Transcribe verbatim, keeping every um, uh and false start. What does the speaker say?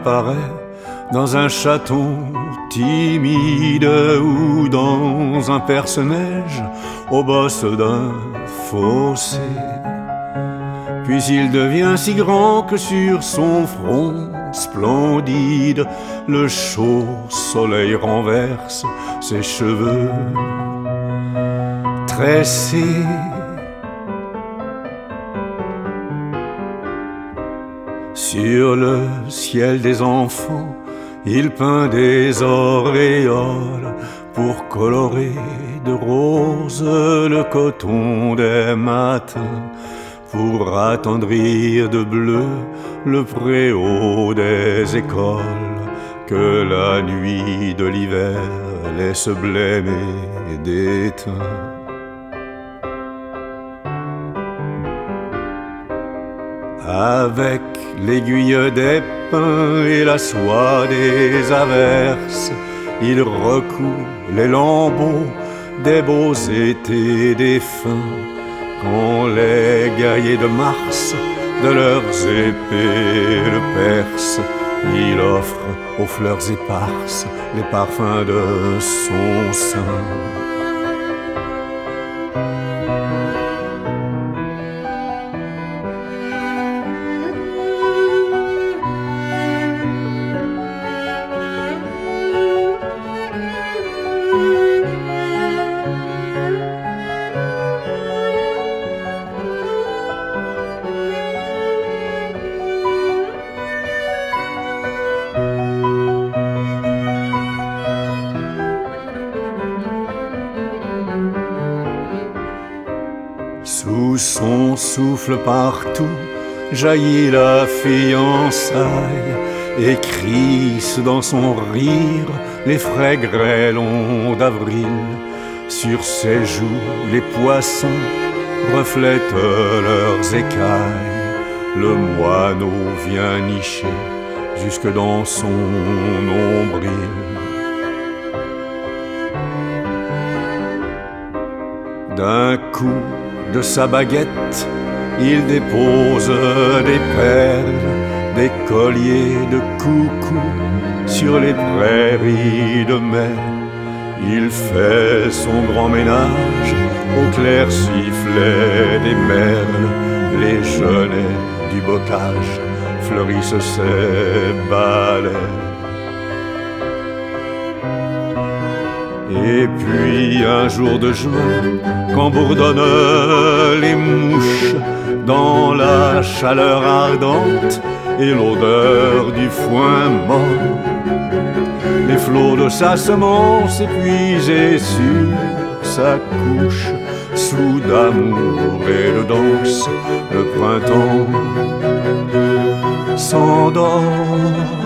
apparaît dans un chaton timide ou dans un perce-neige au boss d'un fossé. Puis il devient si grand que sur son front splendide, le chaud soleil renverse ses cheveux tressés. Sur le ciel des enfants, il peint des auréoles pour colorer de rose le coton des matins, pour attendrir de bleu le préau des écoles que la nuit de l'hiver laisse blêmer d'étain. Avec l'aiguille des pins et la soie des averses, il recoud les lambeaux des beaux étés défunts, quand les guerriers de Mars de leurs épées le percent. Il offre aux fleurs éparses les parfums de son sein. Sous son souffle partout jaillit la fiançaille, et crissent dans son rire les frais grêlons d'avril. Sur ses joues les poissons reflètent leurs écailles, le moineau vient nicher jusque dans son nombril. D'un coup de sa baguette, il dépose des perles, des colliers de coucou sur les prairies de mai. Il fait son grand ménage au clair sifflet des merles. Les genêts du bocage fleurissent ses balais. Et puis un jour de juin, quand bourdonnent les mouches dans la chaleur ardente et l'odeur du foin mort, les flots de sa semence épuisés sur sa couche, sous d'amour et de danse, le printemps s'endort.